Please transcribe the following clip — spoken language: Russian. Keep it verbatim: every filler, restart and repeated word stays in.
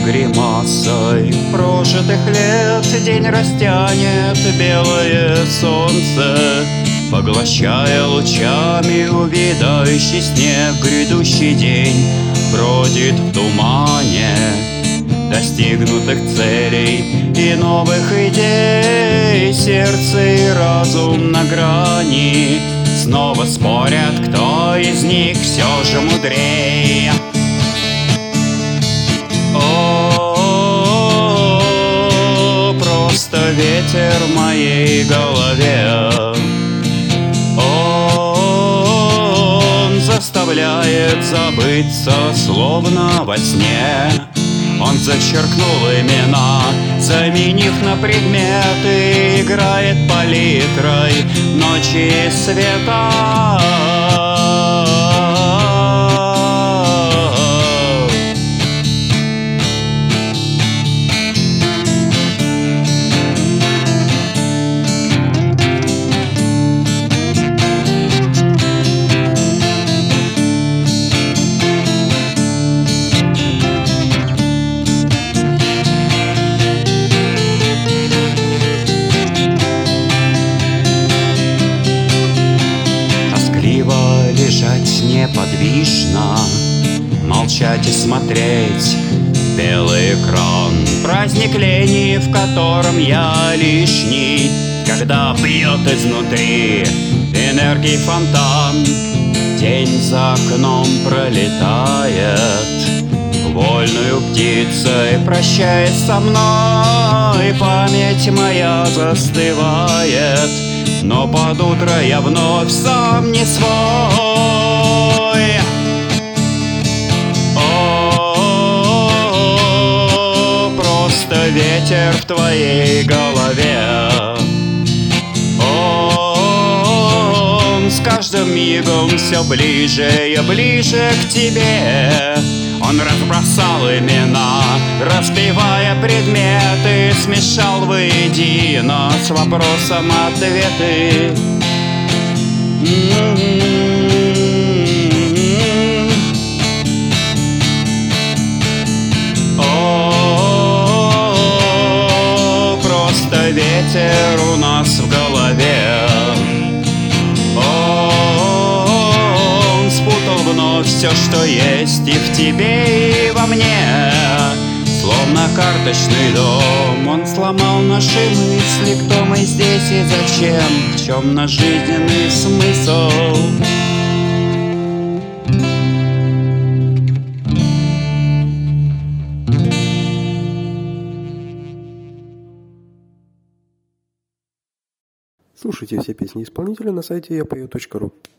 гримасой прожитых лет день растянет белое солнце, поглощая лучами увядающий снег. Грядущий день бродит в тумане достигнутых целей и новых идей. Сердце и разум на грани снова спорят, кто из них все же мудрее. О, просто ветер в моей голове. Он заставляет забыться, словно во сне. Он зачеркнул имена, заменив на предметы, играет палитрой ночи и света. Лежать неподвижно, молчать и смотреть в белый экран. Праздник лени, в котором я лишний, когда бьет изнутри энергии фонтан. День за окном пролетает вольную птицей, прощаясь со мной. Память моя застывает, но под утро я вновь сам не свой. О, просто ветер в твоей голове. Он с каждым мигом все ближе и ближе к тебе. Он разбросал имена, разбивая предметы, смешал воедино с вопросом ответы. О, просто ветер у нас в голове. Вновь все, что есть и в тебе, и во мне. Словно карточный дом, он сломал наши мысли. Кто мы здесь и зачем? В чем наш жизненный смысл? Слушайте все песни исполнителя на сайте я пою точка ру.